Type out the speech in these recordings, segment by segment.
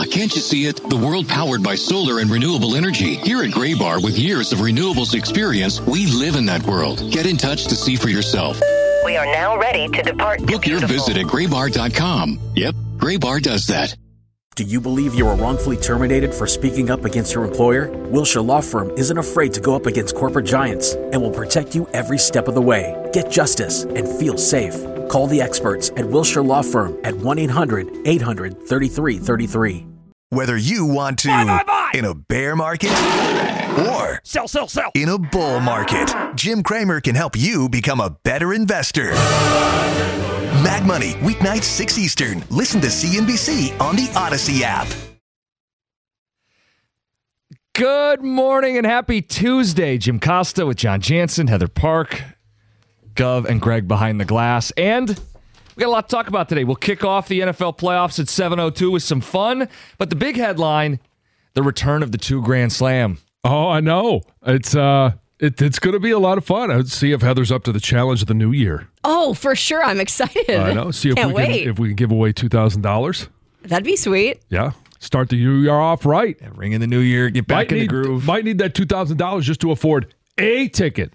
can't you see it? The world powered by solar and renewable energy. Here at Graybar, with years of renewables experience, we live in that world. Get in touch to see for yourself. We are now ready to depart. Book your visit at graybar.com. Yep, Graybar does that. Do you believe you were wrongfully terminated for speaking up against your employer? Wilshire Law Firm isn't afraid to go up against corporate giants and will protect you every step of the way. Get justice and feel safe. Call the experts at Wilshire Law Firm at 1-800-800-3333. Whether you want to in a bear market or sell in a bull market, Jim Cramer can help you become a better investor. Mad Money, weeknights 6 Eastern. Listen to CNBC on the Odyssey app. Good morning and happy Tuesday. Jim Costa with John Jansen, Heather Park, Gov, and Greg behind the glass. And we got a lot to talk about today. We'll kick off the NFL playoffs at 7:02 with some fun. But the big headline, the return of the 2 Grand Slam. Oh, I know. It's going to be a lot of fun. Let's see if Heather's up to the challenge of the new year. Oh, for sure. I'm excited. I know. See if we can give away $2,000. That'd be sweet. Yeah. Start the new year off right. Yeah, ring in the new year. Get back in the groove. Might need that $2,000 just to afford a ticket.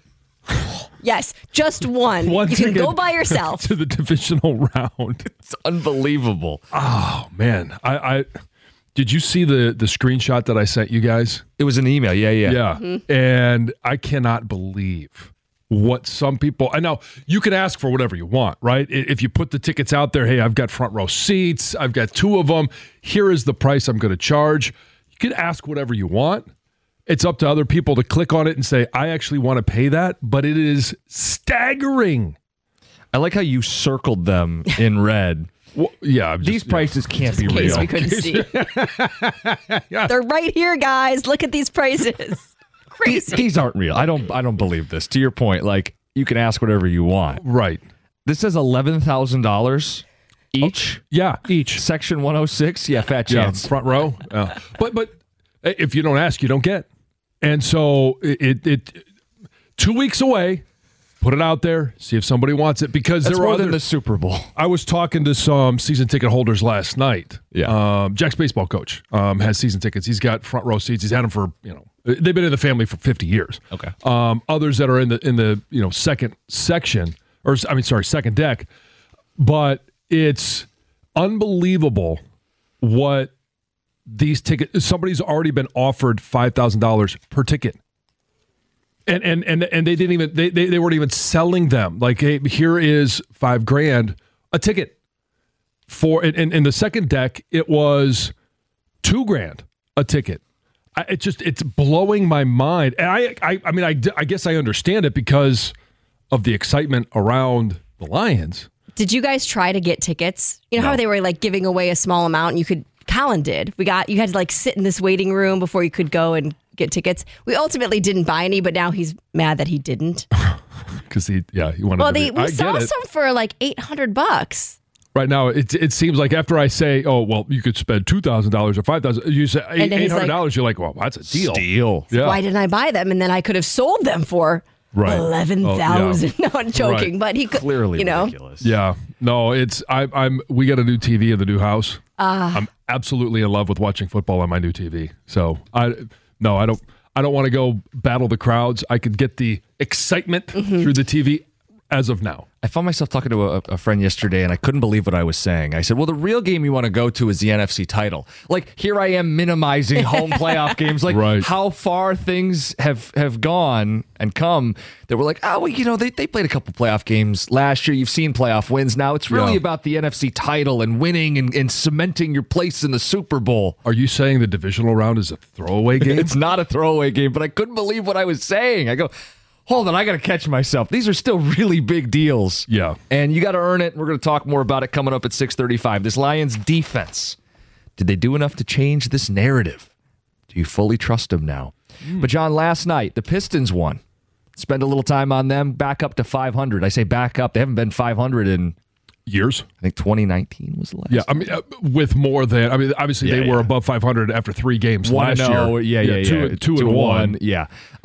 Yes, just one. You can go by yourself. To the divisional round. It's unbelievable. Oh, man. I did you see the screenshot that I sent you guys? It was an email. Yeah. Mm-hmm. And I cannot believe what some people, I know you can ask for whatever you want, right? If you put the tickets out there, hey, I've got front row seats, I've got 2 of them, here is the price I'm going to charge. You can ask whatever you want. It's up to other people to click on it and say, I actually want to pay that, but it is staggering. I like how you circled them in red. Well, yeah. These prices can't be real. We couldn't see. Yeah. They're right here, guys. Look at these prices. Crazy. These aren't real. I don't believe this. To your point, like, you can ask whatever you want. Right. This says $11,000 each. Yeah, each. Section 106. Yeah, fat chance. Yeah, front row. But if you don't ask, you don't get. And so it 2 weeks away. Put it out there. See if somebody wants it, because that's there are more than the Super Bowl. I was talking to some season ticket holders last night. Yeah. Jack's baseball coach has season tickets. He's got front row seats. He's had them for, they've been in the family for 50 years. Okay. Others that are in the second section, second deck. But it's unbelievable what these tickets. Somebody's already been offered $5,000 per ticket. And they didn't even they weren't even selling them. Like, hey, here is $5,000 a ticket. For in the second deck, it was $2,000 a ticket. It's blowing my mind. And I guess I understand it because of the excitement around the Lions. Did you guys try to get tickets? You know No. how they were like giving away a small amount, and you could. Colin did. You had to like sit in this waiting room before you could go and get tickets. We ultimately didn't buy any, but now he's mad that he didn't. Because he wanted. Well, we saw some for like $800. Right now, it seems like after I say, oh well, you could spend $2,000 or $5,000, you say $800. You're like, well, that's a deal. Steal. Yeah. Why didn't I buy them? And then I could have sold them for $11,000. No, I'm joking, but he could clearly ridiculous. Yeah, no, it's we got a new TV in the new house. I'm absolutely in love with watching football on my new TV. So I don't want to go battle the crowds. I could get the excitement through the TV as of now. I found myself talking to a friend yesterday, and I couldn't believe what I was saying. I said, well, the real game you want to go to is the NFC title. Like, here I am minimizing home playoff games. Like, right. How far things have gone and come that we're like, oh, well, they played a couple playoff games last year. You've seen playoff wins. Now it's really about the NFC title and winning and cementing your place in the Super Bowl. Are you saying the divisional round is a throwaway game? It's not a throwaway game, but I couldn't believe what I was saying. I go, hold on, I got to catch myself. These are still really big deals. Yeah. And you got to earn it. We're going to talk more about it coming up at 6:35. This Lions defense, did they do enough to change this narrative? Do you fully trust them now? But, John, last night, the Pistons won. Spend a little time on them, back up to 500. I say back up. They haven't been 500 in years. I think 2019 was the last. Yeah, I mean, with more than, obviously they were above 500 after 3 games last year. Yeah. 2-1. Yeah.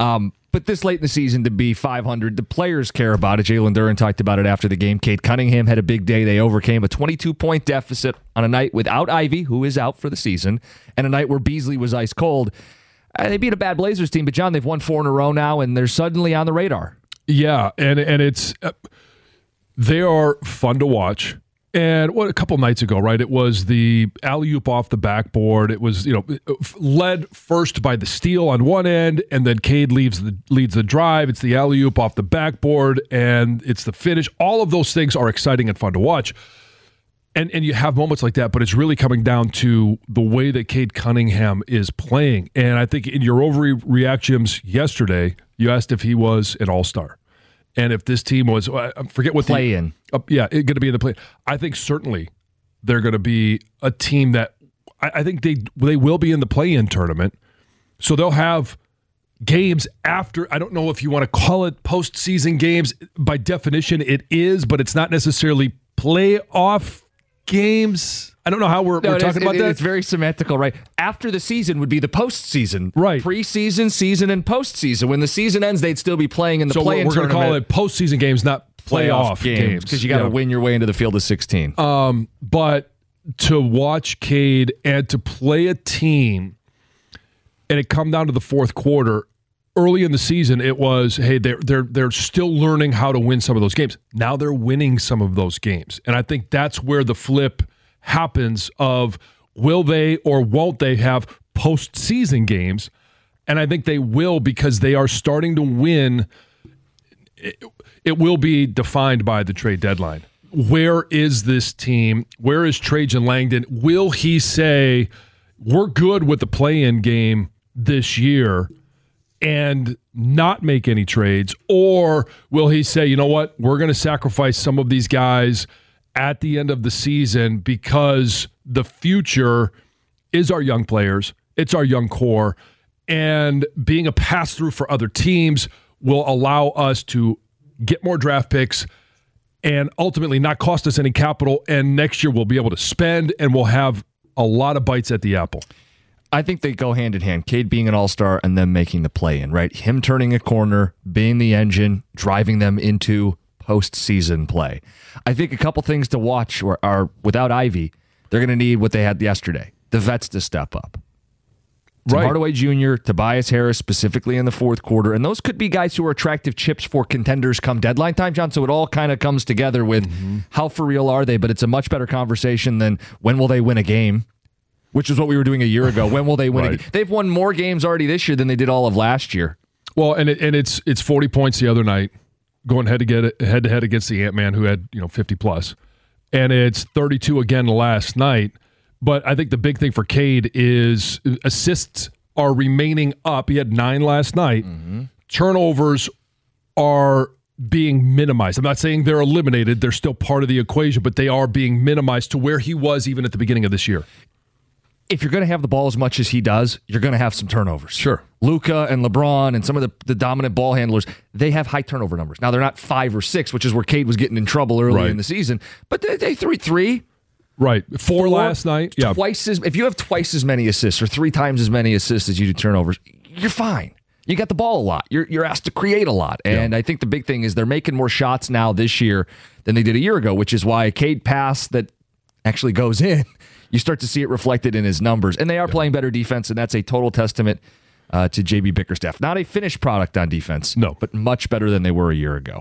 But this late in the season to be 500, the players care about it. Jalen Duren talked about it after the game. Cade Cunningham had a big day. They overcame a 22-point deficit on a night without Ivy, who is out for the season, and a night where Beasley was ice cold. They beat a bad Blazers team, but John, they've won 4 in a row now, and they're suddenly on the radar. Yeah, and it's they are fun to watch. And a couple nights ago, right? It was the alley-oop off the backboard. It was, led first by the steal on one end, and then Cade leads the drive. It's the alley-oop off the backboard, and it's the finish. All of those things are exciting and fun to watch. And you have moments like that, but it's really coming down to the way that Cade Cunningham is playing. And I think in your overreactions yesterday, you asked if he was an all-star. And if this team was, I forget what play-in. Yeah, it's going to be in the play. I think certainly they're going to be a team that I think they will be in the play-in tournament. So they'll have games after. I don't know if you want to call it postseason games. By definition, it is, but it's not necessarily playoff games. I don't know how we're talking about that. It's very semantical, right? After the season would be the postseason. Right. Preseason, season, and postseason. When the season ends, they'd still be playing in the play-in tournament. So we're going to call it postseason games, not playoff games. Because you got to win your way into the field of 16. But to watch Cade and to play a team, and it come down to the fourth quarter, early in the season, it was, hey, they're still learning how to win some of those games. Now they're winning some of those games. And I think that's where the flip happens of will they or won't they have postseason games? And I think they will because they are starting to win. It will be defined by the trade deadline. Where is this team? Where is Trajan Langdon? Will he say, we're good with the play-in game this year and not make any trades? Or will he say, you know what, we're going to sacrifice some of these guys at the end of the season because the future is our young players, it's our young core, and being a pass-through for other teams will allow us to get more draft picks and ultimately not cost us any capital, and next year we'll be able to spend and we'll have a lot of bites at the apple. I think they go hand in hand. Cade being an all-star and them making the play-in, right? Him turning a corner, being the engine, driving them into postseason play. I think a couple things to watch are without Ivy, they're going to need what they had yesterday, the vets to step up. Tim Hardaway Jr., Tobias Harris specifically in the fourth quarter, and those could be guys who are attractive chips for contenders come deadline time, John, so it all kind of comes together with how for real are they, but it's a much better conversation than when will they win a game, which is what we were doing a year ago. When will they win a game? They've won more games already this year than they did all of last year. Well, and it's 40 points the other night, going head to head against the Ant-Man who had 50 plus, and it's 32 again last night. But I think the big thing for Cade is assists are remaining up. He had 9 last night. Turnovers are being minimized. I'm not saying they're eliminated. They're still part of the equation, but they are being minimized to where he was even at the beginning of this year. If you're going to have the ball as much as he does, you're going to have some turnovers. Sure. Luka and LeBron and some of the dominant ball handlers, they have high turnover numbers. Now, they're not 5 or 6, which is where Cade was getting in trouble early in the season, but they 3. Right. 4 last night. Yeah. If you have twice as many assists or 3 times as many assists as you do turnovers, you're fine. You got the ball a lot. You're asked to create a lot. And I think the big thing is they're making more shots now this year than they did a year ago, which is why a Cade pass that actually goes in, you start to see it reflected in his numbers. And they are playing better defense, and that's a total testament to J.B. Bickerstaff. Not a finished product on defense, but much better than they were a year ago.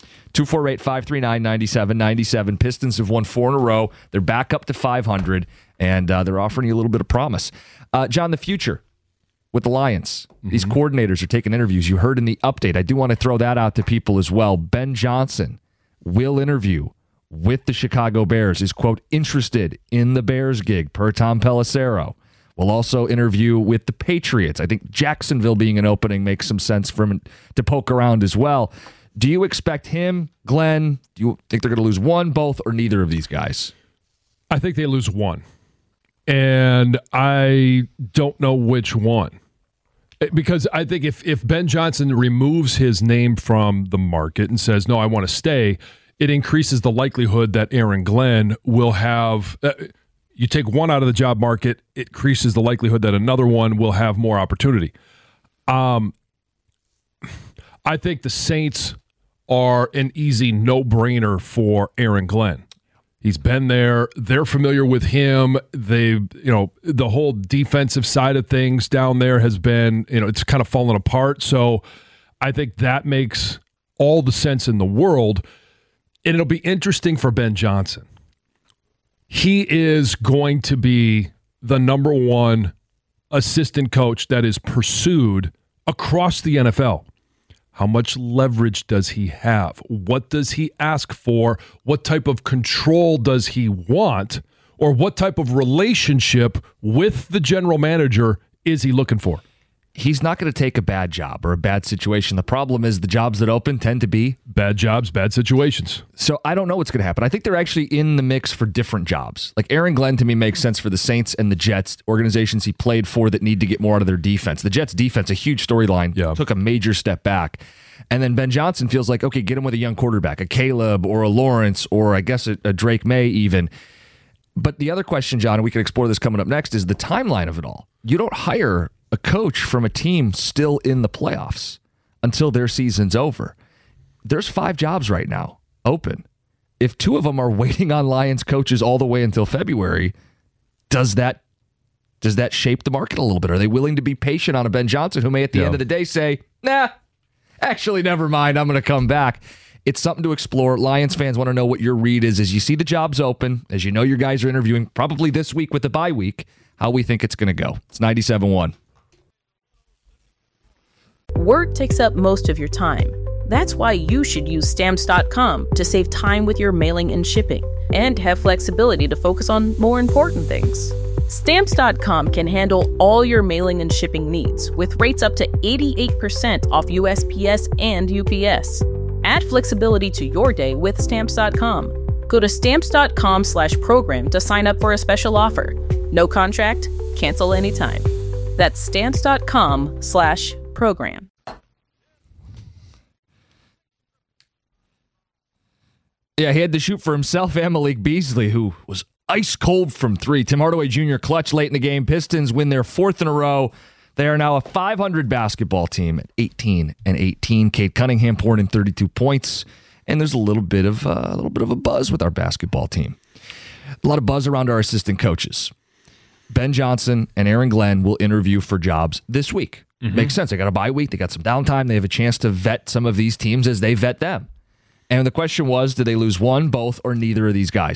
248-539-9797. Pistons have won 4 in a row. They're back up to 500, and they're offering you a little bit of promise. John, the future with the Lions. These coordinators are taking interviews. You heard in the update. I do want to throw that out to people as well. Ben Johnson will interview with the Chicago Bears, is, quote, interested in the Bears gig, per Tom Pelissero. We'll also interview with the Patriots. I think Jacksonville being an opening makes some sense for him to poke around as well. Do you expect him, Glenn? Do you think they're going to lose one, both, or neither of these guys? I think they lose one. And I don't know which one. Because I think if Ben Johnson removes his name from the market and says, no, I want to stay, it increases the likelihood that Aaron Glenn will have... you take one out of the job market, it increases the likelihood that another one will have more opportunity. I think the Saints are an easy no-brainer for Aaron Glenn. He's been there. They're familiar with him. The whole defensive side of things down there has been, it's kind of fallen apart. So I think that makes all the sense in the world. And it'll be interesting for Ben Johnson. He is going to be the number one assistant coach that is pursued across the NFL. How much leverage does he have? What does he ask for? What type of control does he want? Or what type of relationship with the general manager is he looking for? He's not going to take a bad job or a bad situation. The problem is the jobs that open tend to be bad jobs, bad situations. So I don't know what's going to happen. I think they're actually in the mix for different jobs. Like Aaron Glenn to me makes sense for the Saints and the Jets, organizations he played for that need to get more out of their defense. The Jets defense, a huge storyline, took a major step back. And then Ben Johnson feels like, okay, get him with a young quarterback, a Caleb or a Lawrence or I guess a Drake May even. But the other question, John, and we can explore this coming up next, is the timeline of it all. You don't hire a coach from a team still in the playoffs until their season's over. There's 5 jobs right now open. If 2 of them are waiting on Lions coaches all the way until February, does that shape the market a little bit? Are they willing to be patient on a Ben Johnson who may at the end of the day say, nah, actually, never mind, I'm going to come back? It's something to explore. Lions fans want to know what your read is as you see the jobs open, as you know your guys are interviewing probably this week with the bye week, how we think it's going to go. It's 97.1. Work takes up most of your time. That's why you should use Stamps.com to save time with your mailing and shipping and have flexibility to focus on more important things. Stamps.com can handle all your mailing and shipping needs with rates up to 88% off USPS and UPS. Add flexibility to your day with Stamps.com. Go to Stamps.com/program to sign up for a special offer. No contract, cancel anytime. That's Stamps.com/program. Yeah, he had to shoot for himself and Malik Beasley, who was ice cold from 3. Tim Hardaway Jr. clutch late in the game. Pistons win their 4th in a row. They are now a 500 basketball team at 18-18. Cade Cunningham poured in 32 points, and there's a little bit of a buzz with our basketball team. A lot of buzz around our assistant coaches. Ben Johnson and Aaron Glenn will interview for jobs this week. Mm-hmm. Makes sense. They got a bye week. They got some downtime. They have a chance to vet some of these teams as they vet them. And the question was, did they lose one, both, or neither of these guys?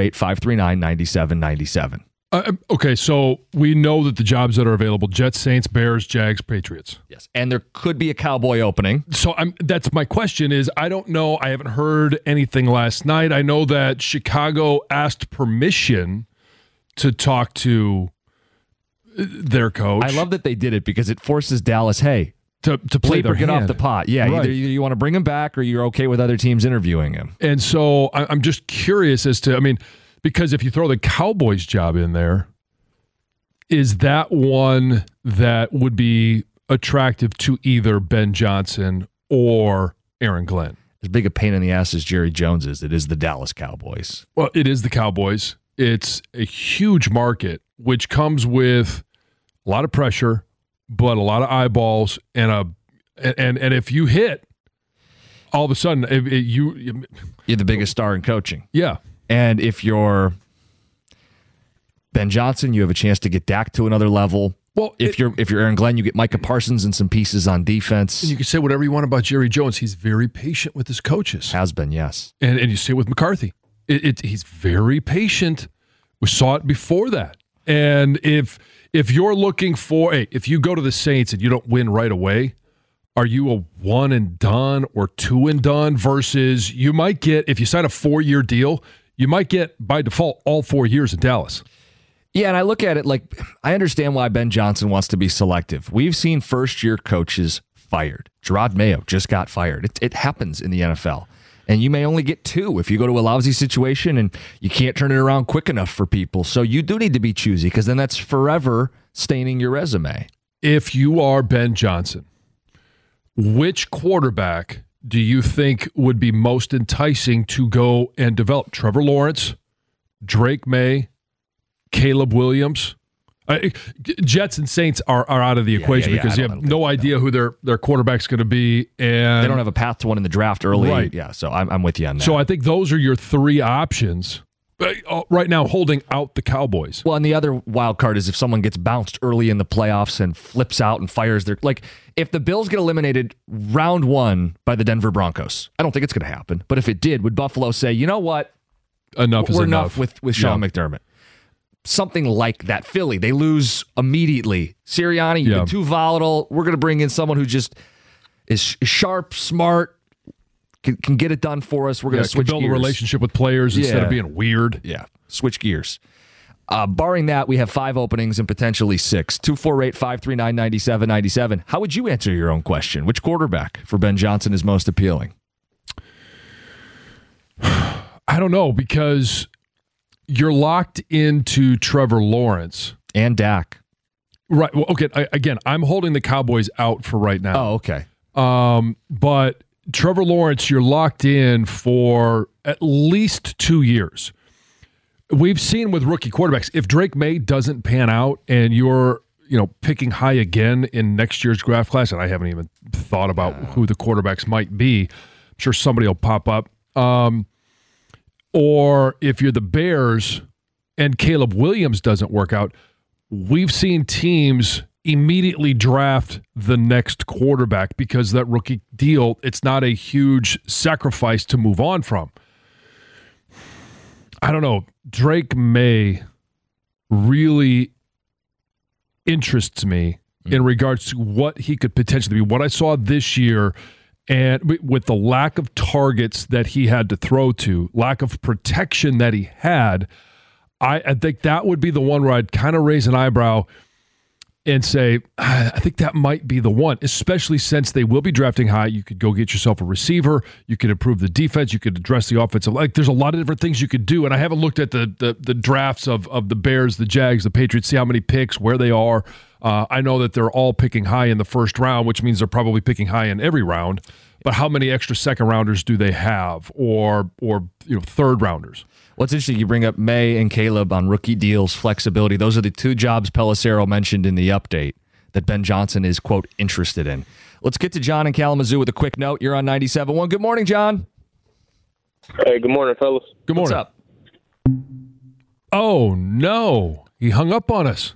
248-539-9797. Okay, so we know that the jobs that are available, Jets, Saints, Bears, Jags, Patriots. Yes, and there could be a Cowboy opening. So that's my question is, I don't know. I haven't heard anything last night. I know that Chicago asked permission to talk to their coach. I love that they did it because it forces Dallas, hey, to play their get hand. off the pot. Yeah, right. Either you want to bring him back or you're okay with other teams interviewing him. And so I'm just curious as to, because if you throw the Cowboys job in there, is that one that would be attractive to either Ben Johnson or Aaron Glenn? As big a pain in the ass as Jerry Jones is, it is the Dallas Cowboys. Well, it is the Cowboys. It's a huge market, which comes with a lot of pressure, but a lot of eyeballs, and if you hit, all of a sudden you're the biggest star in coaching. Yeah. And if you're Ben Johnson, you have a chance to get Dak to another level. Well, if you're Aaron Glenn, you get Micah Parsons and some pieces on defense. And you can say whatever you want about Jerry Jones. He's very patient with his coaches. Has been, yes. And you see it with McCarthy. He's very patient. We saw it before that. And if you're looking for, if you go to the Saints and you don't win right away, are you a one and done or two and done versus you might get, if you sign a 4-year deal, you might get, by default, all 4 years in Dallas. Yeah, and I look at it like, I understand why Ben Johnson wants to be selective. We've seen first-year coaches fired. Gerard Mayo just got fired. It happens in the NFL. And you may only get 2 if you go to a lousy situation and you can't turn it around quick enough for people. So you do need to be choosy because then that's forever staining your resume. If you are Ben Johnson, which quarterback do you think would be most enticing to go and develop? Trevor Lawrence, Drake May, Caleb Williams? Jets and Saints are out of the equation because you have no idea who their quarterback's going to be, and they don't have a path to one in the draft early. Right. Yeah, so I'm with you on that. So I think those are your three options right now, holding out the Cowboys. Well, and the other wild card is if someone gets bounced early in the playoffs and flips out and fires their if the Bills get eliminated round 1 by the Denver Broncos. I don't think it's going to happen, but if it did, would Buffalo say, you know what? Enough is enough with Sean McDermott. Something like that. Philly, they lose immediately. Sirianni, you've been too volatile. We're going to bring in someone who just is sharp, smart, can get it done for us. We're going to switch build gears. a relationship with players instead of being weird. Yeah, switch gears. Barring that, we have 5 openings and potentially 6. 248-539-9797. How would you answer your own question? Which quarterback for Ben Johnson is most appealing? I don't know, because you're locked into Trevor Lawrence. And Dak. Right. Well, okay. Again, I'm holding the Cowboys out for right now. Oh, okay. But Trevor Lawrence, you're locked in for at least 2 years. We've seen with rookie quarterbacks, if Drake May doesn't pan out and you're picking high again in next year's draft class, and I haven't even thought about who the quarterbacks might be. I'm sure somebody will pop up. Or if you're the Bears and Caleb Williams doesn't work out, we've seen teams immediately draft the next quarterback because that rookie deal, it's not a huge sacrifice to move on from. I don't know. Drake May really interests me in regards to what he could potentially be. What I saw this year, and with the lack of targets that he had to throw to, lack of protection that he had, I think that would be the one where I'd kind of raise an eyebrow and say, I think that might be the one, especially since they will be drafting high. You could go get yourself a receiver. You could improve the defense. You could address the offensive. There's a lot of different things you could do. And I haven't looked at the drafts of the Bears, the Jags, the Patriots, see how many picks, where they are. I know that they're all picking high in the first round, which means they're probably picking high in every round. But how many extra second rounders do they have, or third rounders? Well, it's interesting you bring up May and Caleb on rookie deals, flexibility. Those are the 2 jobs Pelissero mentioned in the update that Ben Johnson is, quote, interested in. Let's get to John in Kalamazoo with a quick note. You're on 97.1. Good morning, John. Hey, good morning, fellas. Good morning. What's up? Oh, no. He hung up on us.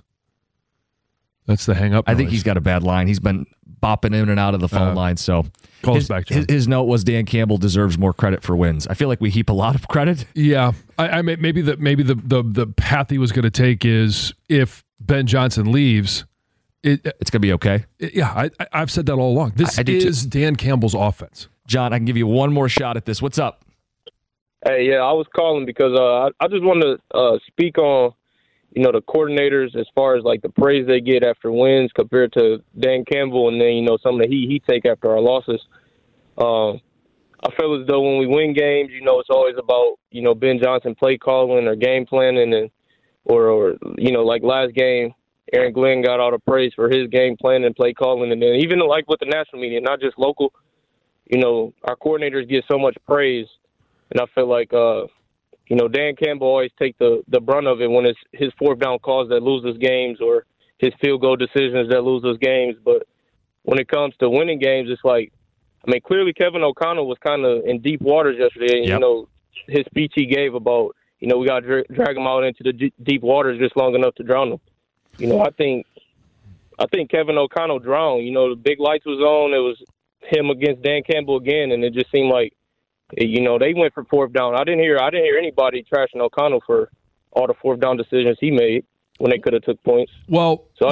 That's the hang up noise. I think he's got a bad line. He's been bopping in and out of the phone line, so... Call us back, John. His note was Dan Campbell deserves more credit for wins. I feel like we heap a lot of credit. Yeah, I mean, maybe the path he was going to take is if Ben Johnson leaves, it's going to be okay. I've said that all along. This is Dan Campbell's offense. John, I can give you one more shot at this. What's up? Hey, I was calling because I just wanted to speak on the coordinators as far as the praise they get after wins compared to Dan Campbell, and then some of the heat he take after our losses. I feel as though when we win games, it's always about Ben Johnson play calling or game planning, and or like last game, Aaron Glenn got all the praise for his game planning and play calling, and then even with the national media, not just local, our coordinators get so much praise, and I feel like Dan Campbell always take the brunt of it when it's his 4th down calls that lose us games or his field goal decisions that lose us games. But when it comes to winning games, it's clearly Kevin O'Connell was kind of in deep waters yesterday. Yep. His speech he gave about, we got to drag him out into the deep waters just long enough to drown him. I think Kevin O'Connell drowned. The big lights was on. It was him against Dan Campbell again, and it just seemed like, they went for 4th down. I didn't hear anybody trashing O'Connell for all the 4th down decisions he made when they could have took points. Well, so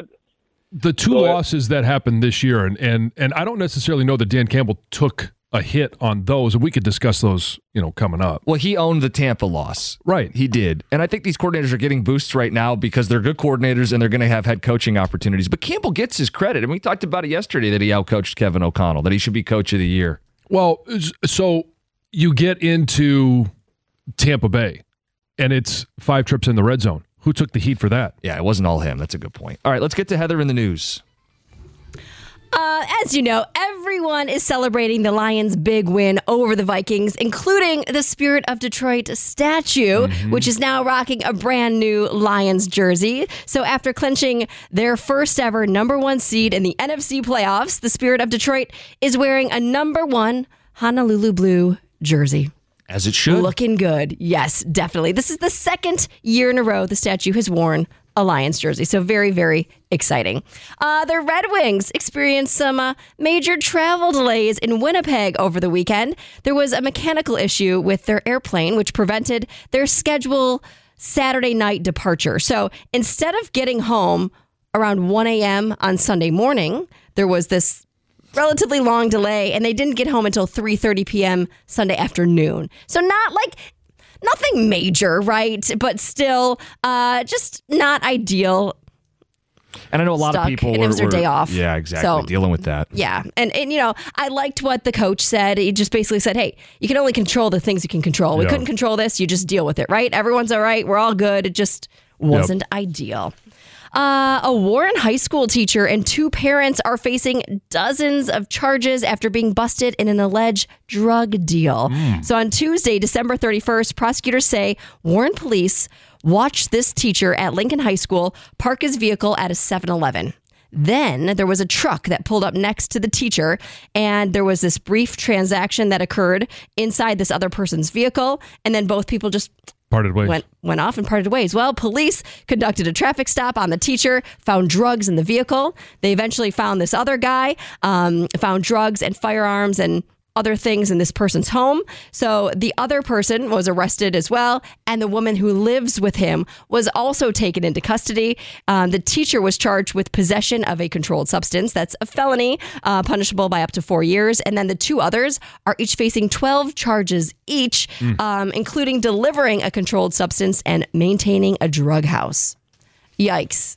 the 2 losses that happened this year, and I don't necessarily know that Dan Campbell took a hit on those, and we could discuss those, coming up. Well, he owned the Tampa loss. Right. He did. And I think these coordinators are getting boosts right now because they're good coordinators and they're going to have head coaching opportunities. But Campbell gets his credit. And we talked about it yesterday that he outcoached Kevin O'Connell, that he should be coach of the year. Well, so you get into Tampa Bay, and it's 5 trips in the red zone. Who took the heat for that? Yeah, it wasn't all him. That's a good point. All right, let's get to Heather in the news. As you know, everyone is celebrating the Lions' big win over the Vikings, including the Spirit of Detroit statue, which is now rocking a brand new Lions jersey. So after clinching their first ever number 1 seed in the NFC playoffs, the Spirit of Detroit is wearing a number 1 Honolulu blue jersey. As it should. Looking good. Yes, definitely. This is the second year in a row the statue has worn a Lions jersey. So very, very exciting. The Red Wings experienced some major travel delays in Winnipeg over the weekend. There was a mechanical issue with their airplane, which prevented their scheduled Saturday night departure. So instead of getting home around 1 a.m. on Sunday morning, there was this relatively long delay, and they didn't get home until 3:30 p.m. Sunday afternoon. So nothing major, right? But still, just not ideal. And I know a lot of people and it was their day off. Yeah, exactly. So, dealing with that. Yeah. And I liked what the coach said. He just basically said, hey, you can only control the things you can control. We couldn't control this. You just deal with it, right? Everyone's all right. We're all good. It just wasn't ideal. A Warren High School teacher and 2 parents are facing dozens of charges after being busted in an alleged drug deal. So on Tuesday, December 31st, prosecutors say Warren police watched this teacher at Lincoln High School park his vehicle at a 7-Eleven. Then there was a truck that pulled up next to the teacher, and there was this brief transaction that occurred inside this other person's vehicle, and then both people just parted ways. Went off and parted ways. Well, police conducted a traffic stop on the teacher, found drugs in the vehicle. They eventually found this other guy, found drugs and firearms and other things in this person's home. So the other person was arrested as well, and the woman who lives with him was also taken into custody. The teacher was charged with possession of a controlled substance. That's a felony, punishable by up to 4 years. And then the 2 others are each facing 12 charges each, including delivering a controlled substance and maintaining a drug house. Yikes.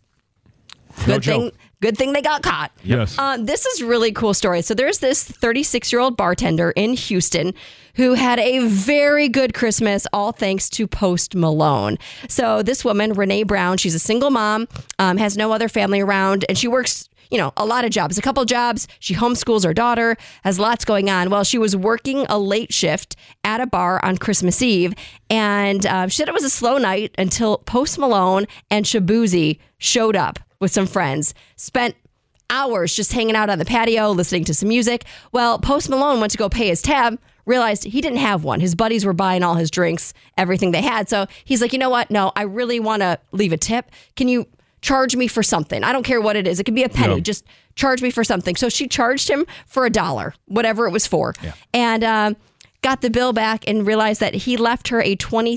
Good thing they got caught. Yes. This is a really cool story. So there's this 36-year-old bartender in Houston who had a very good Christmas, all thanks to Post Malone. So this woman, Renee Brown, she's a single mom, has no other family around, and she works a lot of jobs, a couple jobs. She homeschools her daughter, has lots going on. Well, she was working a late shift at a bar on Christmas Eve, and she said it was a slow night until Post Malone and Shabuzi showed up with some friends, spent hours just hanging out on the patio, listening to some music. Well, Post Malone went to go pay his tab, realized he didn't have one. His buddies were buying all his drinks, everything they had. So he's like, you know what? No, I really want to leave a tip. Can you charge me for something? I don't care what it is. It could be a penny. Just charge me for something. So she charged him for $1, whatever it was for. Yeah. And got the bill back and realized that he left her a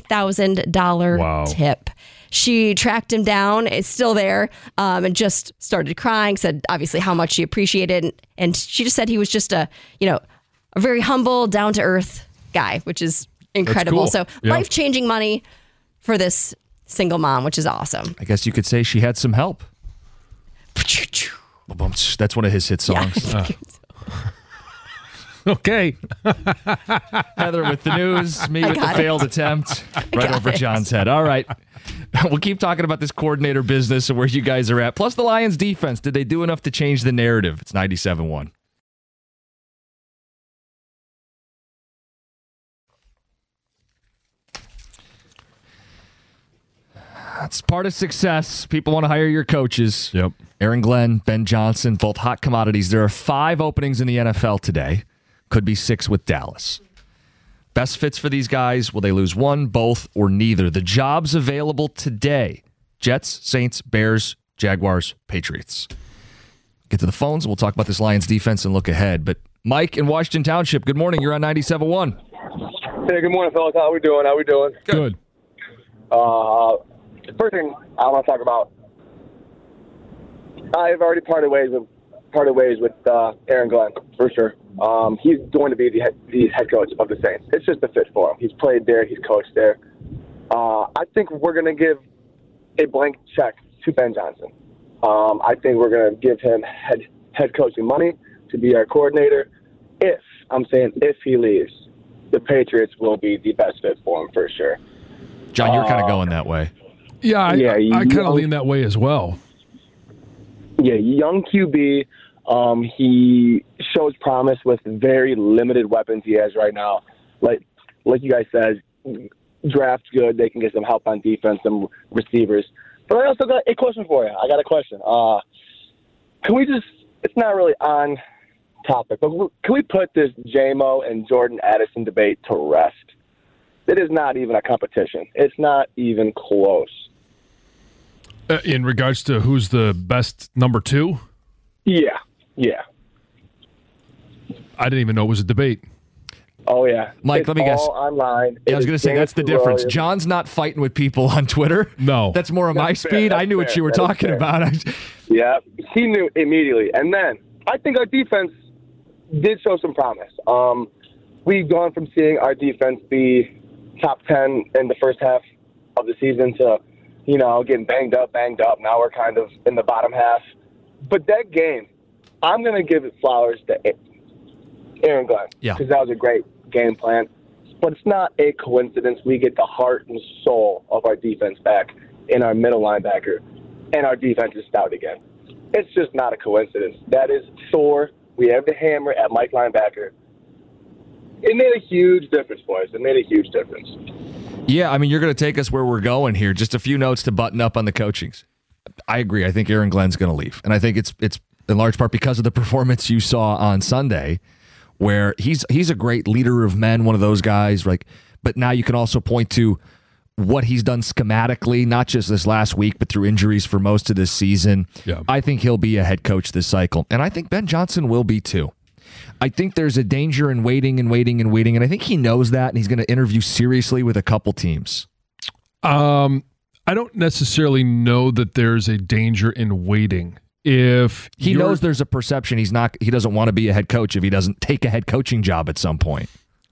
$20,000 tip. She tracked him down. It's still there, and just started crying, said obviously how much she appreciated it. And she just said he was just a very humble, down-to-earth guy, which is incredible. Cool. So life-changing money for this single mom, which is awesome. I guess you could say she had some help. That's one of his hit songs. Yeah, okay. Heather with the news, me with the failed attempt, right over John's head. All right. We'll keep talking about this coordinator business and where you guys are at. Plus the Lions defense. Did they do enough to change the narrative? It's 97.1. That's part of success. People want to hire your coaches. Yep. Aaron Glenn, Ben Johnson, both hot commodities. There are 5 openings in the NFL today. Could be 6 with Dallas. Best fits for these guys, will they lose one, both, or neither? The jobs available today. Jets, Saints, Bears, Jaguars, Patriots. Get to the phones. We'll talk about this Lions defense and look ahead. But Mike in Washington Township, good morning. You're on 97.1. Hey, good morning, fellas. How we doing? Good. The first thing I want to talk about, I've already parted ways with Aaron Glenn, for sure. He's going to be the head coach of the Saints. It's just a fit for him. He's played there. He's coached there. I think we're going to give a blank check to Ben Johnson. I think we're going to give him head coaching money to be our coordinator. If he leaves, the Patriots will be the best fit for him, for sure. John, you're kind of going that way. Yeah, I kind of lean that way as well. Yeah, young QB. He shows promise with very limited weapons he has right now. Like you guys said, draft good. They can get some help on defense, some receivers. But I also got a question for you. I got a question. Can we just – it's not really on topic, but can we put this J-Mo and Jordan Addison debate to rest? It is not even a competition. It's not even close. In regards to who's the best number 2? Yeah. I didn't even know it was a debate. Oh, yeah. Mike, it's let me guess. all online. I was going to say, that's the difference. John's not fighting with people on Twitter. No. That's more of my speed. I knew what you were talking about. Yeah, he knew immediately. And then I think our defense did show some promise. We've gone from seeing our defense be top 10 in the first half of the season to, getting banged up. Now we're kind of in the bottom half. But that game, I'm going to give it flowers to Aaron Glenn. Yeah. Because that was a great game plan. But it's not a coincidence we get the heart and soul of our defense back in our middle linebacker, and our defense is stout again. It's just not a coincidence. That is Thor. We have the hammer at Mike linebacker. It made a huge difference, boys. It made a huge difference. Yeah, I mean, you're going to take us where we're going here. Just a few notes to button up on the coachings. I agree. I think Aaron Glenn's going to leave. And I think it's in large part because of the performance you saw on Sunday, where he's a great leader of men, one of those guys. But now you can also point to what he's done schematically, not just this last week, but through injuries for most of this season. Yeah. I think he'll be a head coach this cycle. And I think Ben Johnson will be too. I think there's a danger in waiting, and I think he knows that, and he's going to interview seriously with a couple teams. I don't necessarily know that there's a danger in waiting. If he knows there's a perception he doesn't want to be a head coach if he doesn't take a head coaching job at some point.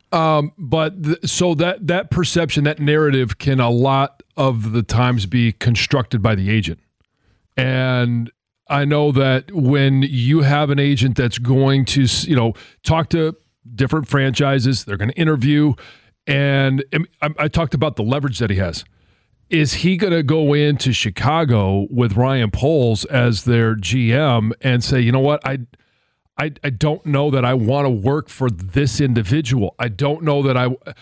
So that perception, that narrative can a lot of the times be constructed by the agent. And I know that when you have an agent that's going to, talk to different franchises, they're going to interview, and I talked about the leverage that he has. Is he going to go into Chicago with Ryan Poles as their GM and say, you know what, I don't know that I want to work for this individual. I don't know that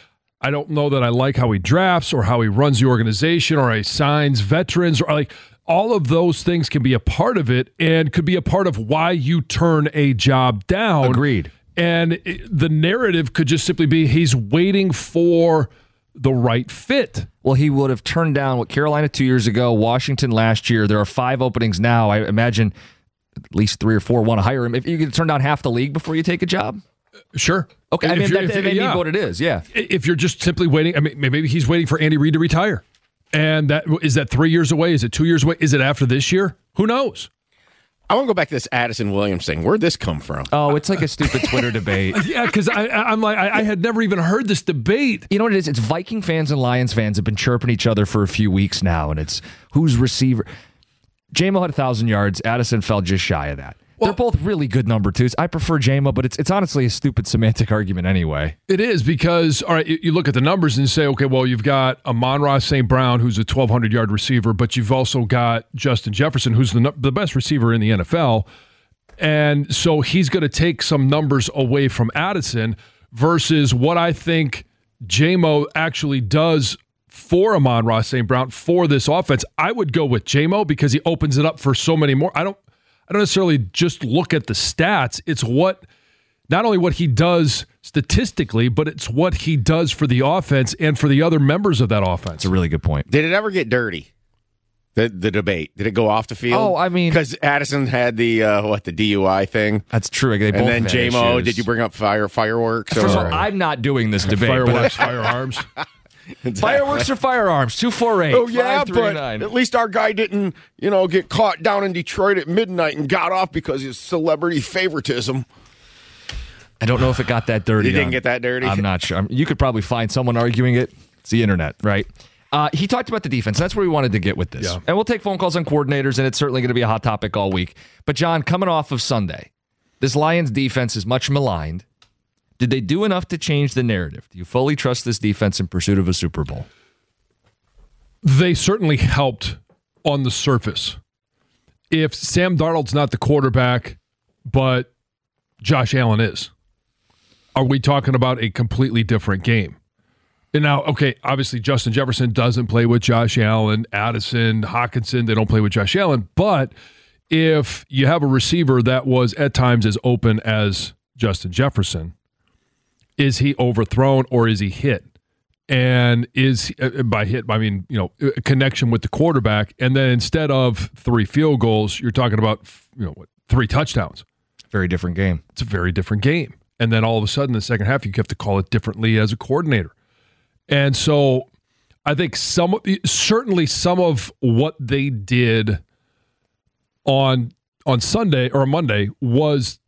I like how he drafts or how he runs the organization or he signs veterans or all of those things can be a part of it and could be a part of why you turn a job down. Agreed. And the narrative could just simply be he's waiting for the right fit. Well, he would have turned down Carolina 2 years ago, Washington last year. There are 5 openings now. I imagine at least 3 or 4 want to hire him. If you could turn down half the league before you take a job? Sure. Okay, that may be what it is, yeah. If you're just simply waiting, maybe he's waiting for Andy Reid to retire. And is that 3 years away? Is it 2 years away? Is it after this year? Who knows? I want to go back to this Addison Williams thing. Where'd this come from? Oh, it's like a stupid Twitter debate. Yeah, because I'm like, I had never even heard this debate. You know what it is? It's Viking fans and Lions fans have been chirping each other for a few weeks now, and it's who's receiver. J-Mo had 1,000 yards. Addison fell just shy of that. Well, they're both really good number 2s. I prefer J-Mo, but it's honestly a stupid semantic argument anyway. It is because, all right, you look at the numbers and say, okay, well, you've got Amon-Ra St. Brown, who's a 1,200-yard receiver, but you've also got Justin Jefferson, who's the best receiver in the NFL. And so he's going to take some numbers away from Addison versus what I think J-Mo actually does for Amon-Ra St. Brown for this offense. I would go with J-Mo because he opens it up for so many more. I don't necessarily just look at the stats. It's not only what he does statistically, but it's what he does for the offense and for the other members of that offense. That's a really good point. Did it ever get dirty? The debate, did it go off the field? Oh, I mean, because Addison had the DUI thing. That's true. And then J-Mo, did you bring up fireworks? First of all, I'm not doing this debate. Fireworks, firearms. Exactly. Fireworks or firearms? 248. Oh yeah, but at least our guy didn't, get caught down in Detroit at midnight and got off because of his celebrity favoritism. I don't know if it got that dirty. It didn't get that dirty? I'm not sure. You could probably find someone arguing it. It's the internet, right? He talked about the defense. That's where we wanted to get with this. Yeah. And we'll take phone calls on coordinators, and it's certainly going to be a hot topic all week. But, John, coming off of Sunday, this Lions defense is much maligned. Did they do enough to change the narrative? Do you fully trust this defense in pursuit of a Super Bowl? They certainly helped on the surface. If Sam Darnold's not the quarterback, but Josh Allen is. Are we talking about a completely different game? And now, okay, obviously Justin Jefferson doesn't play with Josh Allen, Addison, Hockenson, they don't play with Josh Allen, but if you have a receiver that was at times as open as Justin Jefferson, is he overthrown or is he hit? And is, by hit, I mean, a connection with the quarterback, and then instead of 3 field goals, you're talking about 3 touchdowns. Very different game. It's a very different game. And then all of a sudden, the second half, you have to call it differently as a coordinator. And so I think certainly some of what they did on Sunday or Monday was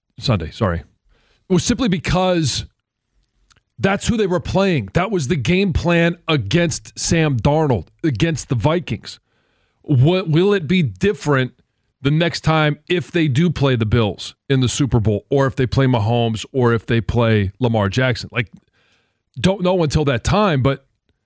simply because that's who they were playing. That was the game plan against Sam Darnold, against the Vikings. Will it be different the next time if they do play the Bills in the Super Bowl, or if they play Mahomes, or if they play Lamar Jackson? Like, don't know until that time, but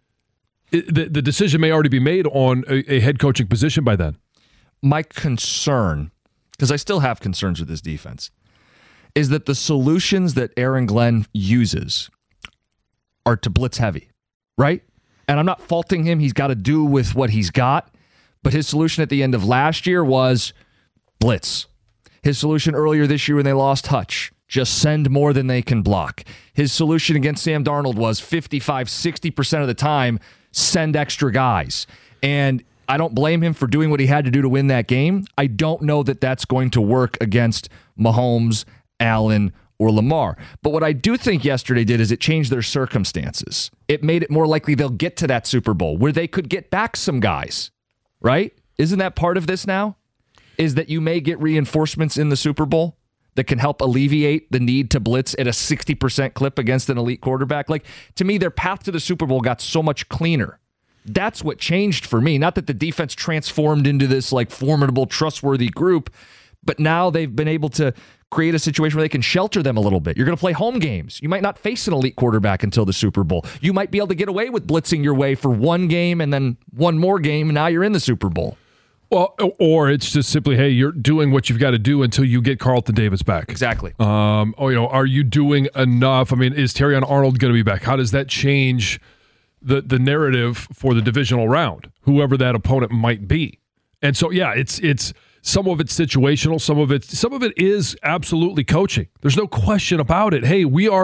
the decision may already be made on a head coaching position by then. My concern, because I still have concerns with this defense, is that the solutions that Aaron Glenn uses are to blitz heavy, right? And I'm not faulting him. He's got to do with what he's got. But his solution at the end of last year was blitz. His solution earlier this year when they lost Hutch, just send more than they can block. His solution against Sam Darnold was 55, 60% of the time, send extra guys. And I don't blame him for doing what he had to do to win that game. I don't know that that's going to work against Mahomes, Allen, or Lamar. But what I do think yesterday did is it changed their circumstances. It made it more likely they'll get to that Super Bowl where they could get back some guys, right? Isn't that part of this now? Is that you may get reinforcements in the Super Bowl that can help alleviate the need to blitz at a 60% clip against an elite quarterback? Like, to me, their path to the Super Bowl got so much cleaner. That's what changed for me. Not that the defense transformed into this like formidable, trustworthy group, but now they've been able to create a situation where they can shelter them a little bit. You're going to play home games. You might not face an elite quarterback until the Super Bowl. You might be able to get away with blitzing your way for one game and then one more game, and now you're in the Super Bowl. Well, or it's just simply, hey, you're doing what you've got to do until you get Carlton Davis back. Exactly. Are you doing enough? I mean, is Terrion Arnold going to be back? How does that change the narrative for the divisional round, whoever that opponent might be? And so, yeah, it's some of it's situational, some of it is absolutely coaching. There's no question about it. Hey, we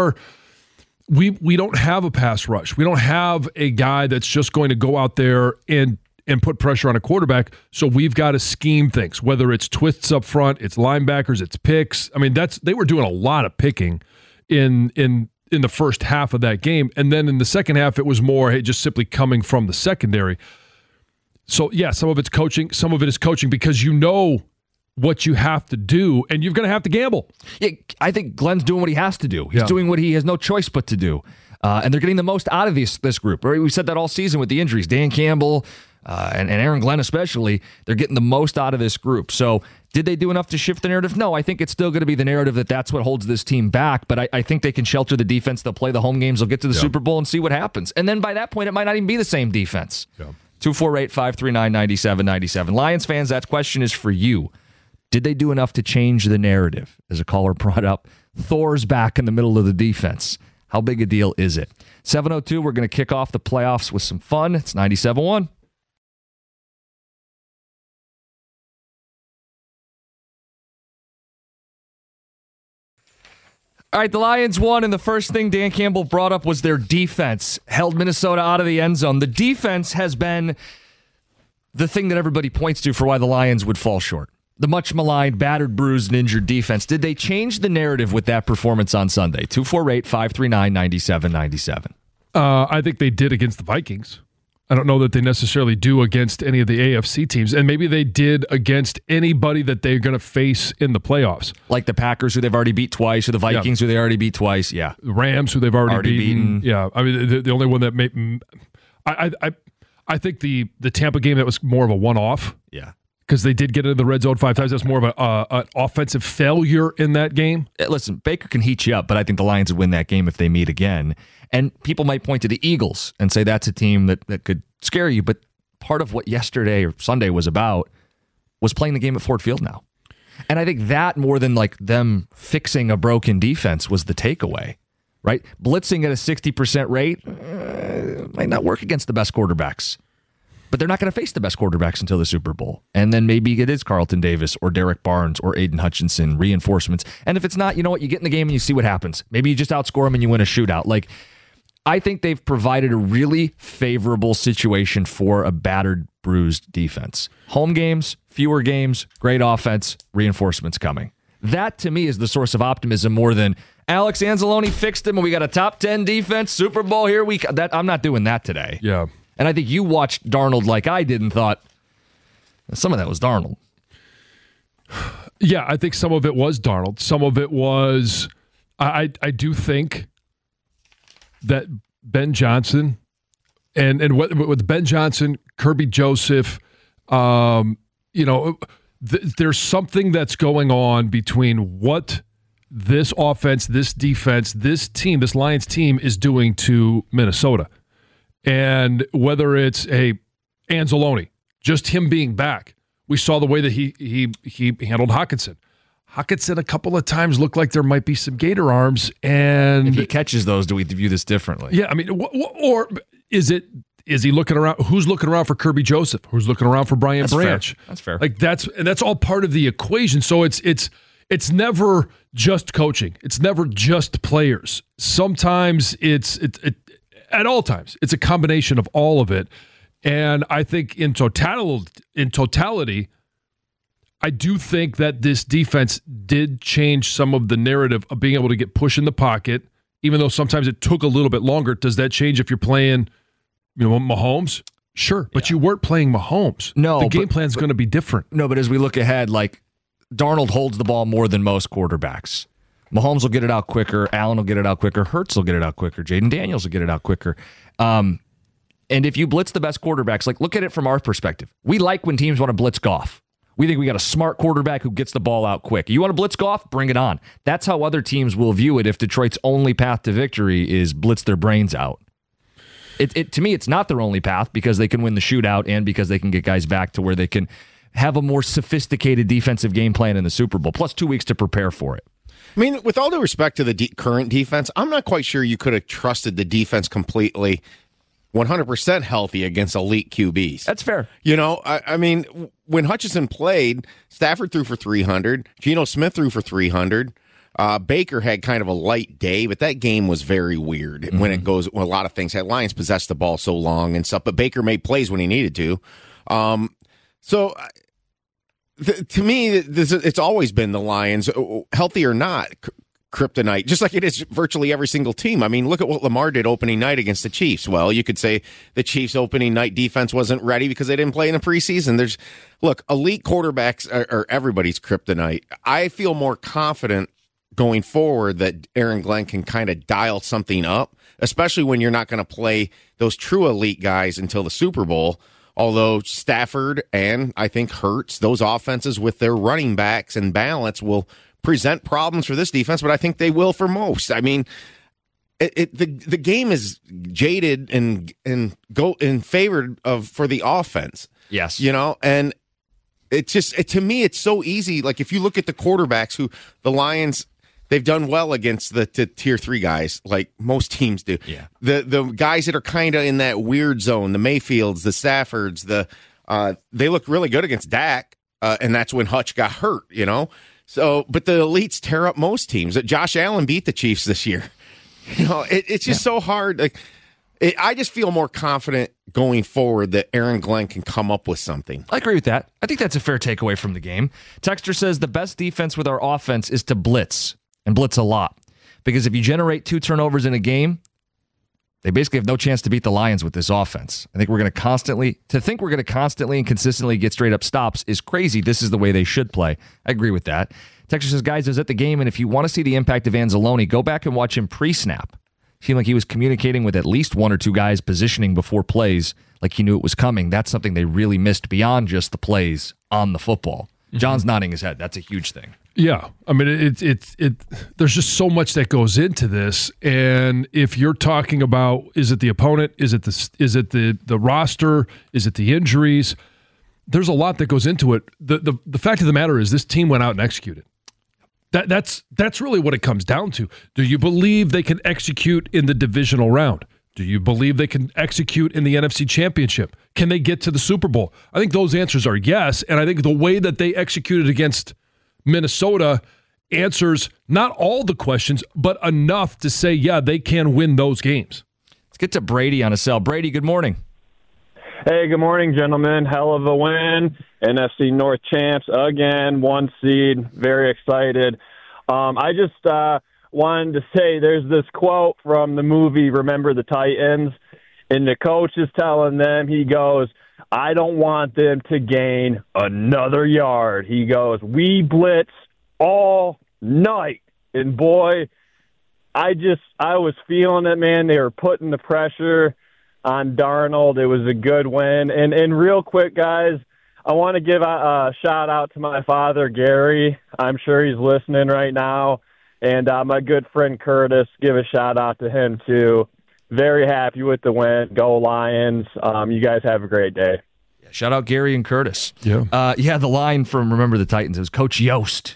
don't have a pass rush. We don't have a guy that's just going to go out there and put pressure on a quarterback. So we've got to scheme things, whether it's twists up front, it's linebackers, it's picks. I mean, they were doing a lot of picking in the first half of that game. And then in the second half, it was more, hey, just simply coming from the secondary. So, yeah, some of it's coaching. Some of it is coaching because you know what you have to do, and you're going to have to gamble. Yeah, I think Glenn's doing what he has to do. He's doing what he has no choice but to do. And they're getting the most out of this group. Right? We said that all season with the injuries. Dan Campbell and Aaron Glenn especially, they're getting the most out of this group. So did they do enough to shift the narrative? No, I think it's still going to be the narrative that's what holds this team back. But I think they can shelter the defense. They'll play the home games. They'll get to the Super Bowl and see what happens. And then by that point, it might not even be the same defense. Yeah. 248-539-9797. Lions fans, that question is for you. Did they do enough to change the narrative? As a caller brought up, Thor's back in the middle of the defense. How big a deal is it? 7:02, we're going to kick off the playoffs with some fun. It's 97.1. All right, the Lions won, and the first thing Dan Campbell brought up was their defense. Held Minnesota out of the end zone. The defense has been the thing that everybody points to for why the Lions would fall short. The much maligned, battered, bruised, and injured defense. Did they change the narrative with that performance on Sunday? 248-539-9797. I think they did against the Vikings. I don't know that they necessarily do against any of the AFC teams, and maybe they did against anybody that they're going to face in the playoffs. Like the Packers, who they've already beat twice, or the Vikings, who they already beat twice, yeah. The Rams, who they've already beaten. Yeah, I mean, the only one that made... I think the Tampa game, that was more of a one-off. Yeah. Because they did get into the red zone 5 times. That's more of an offensive failure in that game. Listen, Baker can heat you up, but I think the Lions would win that game if they meet again. And people might point to the Eagles and say that's a team that could scare you. But part of what yesterday or Sunday was about was playing the game at Ford Field now. And I think that more than like them fixing a broken defense was the takeaway, right? Blitzing at a 60% rate might not work against the best quarterbacks, but they're not going to face the best quarterbacks until the Super Bowl. And then maybe it is Carlton Davis or Derek Barnes or Aiden Hutchinson, reinforcements. And if it's not, you know what? You get in the game and you see what happens. Maybe you just outscore them and you win a shootout. Like, I think they've provided a really favorable situation for a battered, bruised defense. Home games, fewer games, great offense, reinforcements coming. That, to me, is the source of optimism more than Alex Anzalone fixed him and we got a top 10 defense, Super Bowl here. I'm not doing that today. Yeah. And I think you watched Darnold like I did and thought some of that was Darnold. Yeah, I think some of it was Darnold. Some of it was, I do think that Ben Johnson and with Ben Johnson, Kirby Joseph, there's something that's going on between what this offense, this defense, this team, this Lions team is doing to Minnesota. And whether it's Anzalone, just him being back. We saw the way that he handled Hockenson. Hockenson a couple of times looked like there might be some gator arms, and if he catches those, do we view this differently? Yeah, I mean, or is he looking around? Who's looking around for Kirby Joseph? Who's looking around for Brian Branch? Fair. That's fair. Like that's all part of the equation. So it's never just coaching. It's never just players. Sometimes it's at all times it's a combination of all of it. And I think in totality, I do think that this defense did change some of the narrative of being able to get push in the pocket, even though sometimes it took a little bit longer. Does that change if you're playing, Mahomes? Sure, but you weren't playing Mahomes. No, the game plan's going to be different. No, but as we look ahead, like Darnold holds the ball more than most quarterbacks. Mahomes will get it out quicker. Allen will get it out quicker. Hurts will get it out quicker. Jaden Daniels will get it out quicker. And if you blitz the best quarterbacks, like look at it from our perspective. We like when teams want to blitz Goff. We think we got a smart quarterback who gets the ball out quick. You want to blitz Goff? Bring it on. That's how other teams will view it if Detroit's only path to victory is blitz their brains out. To me, it's not their only path because they can win the shootout and because they can get guys back to where they can have a more sophisticated defensive game plan in the Super Bowl, plus 2 weeks to prepare for it. I mean, with all due respect to the current defense, I'm not quite sure you could have trusted the defense completely 100% healthy against elite QBs. That's fair. I mean, when Hutchinson played, Stafford threw for 300. Geno Smith threw for 300. Baker had kind of a light day, but that game was very weird when it goes, a lot of things. Lions possessed the ball so long and stuff, but Baker made plays when he needed to. To me, it's always been the Lions, healthy or not, kryptonite, just like it is virtually every single team. I mean, look at what Lamar did opening night against the Chiefs. Well, you could say the Chiefs' opening night defense wasn't ready because they didn't play in the preseason. Elite quarterbacks are everybody's kryptonite. I feel more confident going forward that Aaron Glenn can kind of dial something up, especially when you're not going to play those true elite guys until the Super Bowl. Although Stafford and I think Hurts, those offenses with their running backs and balance will present problems for this defense, but I think they will for most. I mean, the game is jaded and go in favor for the offense. Yes, and it's just to me it's so easy. Like if you look at the quarterbacks who the Lions. They've done well against the tier 3 guys, like most teams do. Yeah. The guys that are kind of in that weird zone, the Mayfields, the Staffords, they look really good against Dak, and that's when Hutch got hurt, So, but the elites tear up most teams. Josh Allen beat the Chiefs this year. It's just so hard. I just feel more confident going forward that Aaron Glenn can come up with something. I agree with that. I think that's a fair takeaway from the game. Texter says the best defense with our offense is to blitz. And blitz a lot. Because if you generate 2 turnovers in a game, they basically have no chance to beat the Lions with this offense. I think we're going to constantly and consistently get straight up stops is crazy. This is the way they should play. I agree with that. Texas says, guys, I was at the game, and if you want to see the impact of Anzalone, go back and watch him pre-snap. Seemed like he was communicating with at least 1 or 2 guys positioning before plays like he knew it was coming. That's something they really missed beyond just the plays on the football. Mm-hmm. John's nodding his head. That's a huge thing. Yeah, I mean, there's just so much that goes into this, and if you're talking about, is it the opponent, is it the roster, is it the injuries? there's a lot that goes into it. The fact of the matter is this team went out and executed. That's really what it comes down to. Do you believe they can execute in the divisional round? Do you believe they can execute in the NFC Championship? Can they get to the Super Bowl? I think those answers are yes, and I think the way that they executed against Minnesota answers not all the questions, but enough to say, yeah, they can win those games. Let's get to Brady on a cell. Brady, good morning. Hey, good morning, gentlemen. Hell of a win. NFC North champs again, 1 seed. Very excited. I just wanted to say there's this quote from the movie Remember the Titans, and the coach is telling them, he goes, I don't want them to gain another yard. He goes, we blitz all night. And boy, I was feeling it, man. They were putting the pressure on Darnold. It was a good win. And real quick, guys, I want to give a shout out to my father, Gary. I'm sure he's listening right now. And my good friend Curtis, give a shout out to him too. Very happy with the win. Go Lions. You guys have a great day. Yeah, shout out Gary and Curtis. Yeah. The line from Remember the Titans is Coach Yost.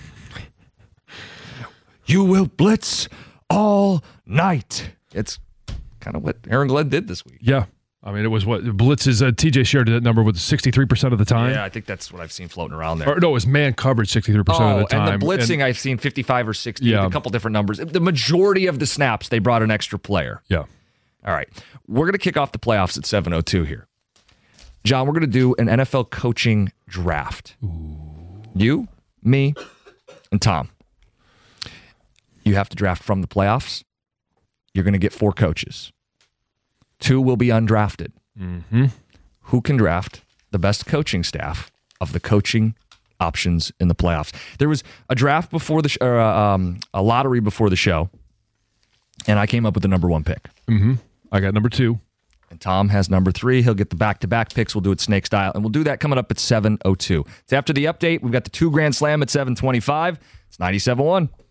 You will blitz all night. It's kind of what Aaron Glenn did this week. Yeah. I mean, it was what blitzes. TJ shared that number with 63% of the time. Yeah, I think that's what I've seen floating around there. Or, no, it was man coverage 63% of the time. And the blitzing, I've seen 55 or 60, a couple different numbers. The majority of the snaps, they brought an extra player. Yeah. All right. We're going to kick off the playoffs at 7:02 here. John, we're going to do an NFL coaching draft. Ooh. You, me, and Tom. You have to draft from the playoffs. You're going to get 4 coaches. 2 will be undrafted. Mm-hmm. Who can draft the best coaching staff of the coaching options in the playoffs? There was a draft before the a lottery before the show, and I came up with the number 1 pick. Mm-hmm. I got number 2. And Tom has number 3. He'll get the back-to-back picks. We'll do it snake style, and we'll do that coming up at 7:02. It's after the update. We've got the 2 Grand Slam at 7:25. It's 97.1.